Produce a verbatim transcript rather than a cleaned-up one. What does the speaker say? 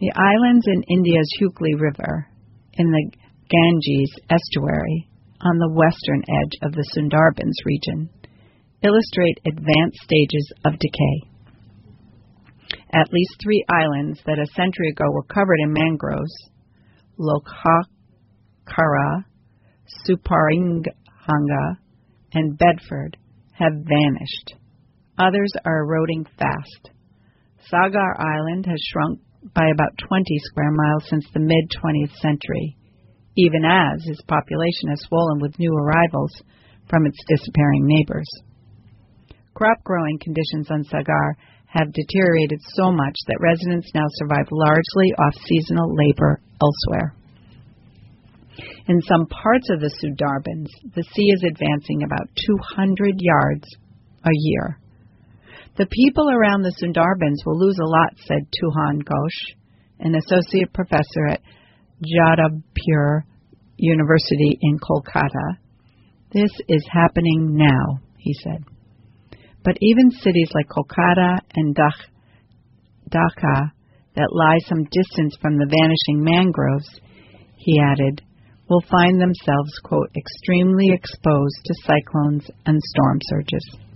The islands in India's Hooghly River, in the Ganges estuary, on the western edge of the Sundarbans region, illustrate advanced stages of decay. At least three islands that a century ago were covered in mangroves, Lokhara, Suparinghanga, and Bedford, have vanished. Others are eroding fast. Sagar Island has shrunk by about twenty square miles since the mid-twentieth century, even as its population has swollen with new arrivals from its disappearing neighbors. Crop-growing conditions on Sagar have deteriorated so much that residents now survive largely off seasonal labor elsewhere. In some parts of the Sundarbans, the sea is advancing about two hundred yards a year. The people around the Sundarbans will lose a lot, said Tuhan Ghosh, an associate professor at Jadavpur University in Kolkata. This is happening now, he said. But even cities like Kolkata and Dhaka that lie some distance from the vanishing mangroves, he added, will find themselves, quote, extremely exposed to cyclones and storm surges.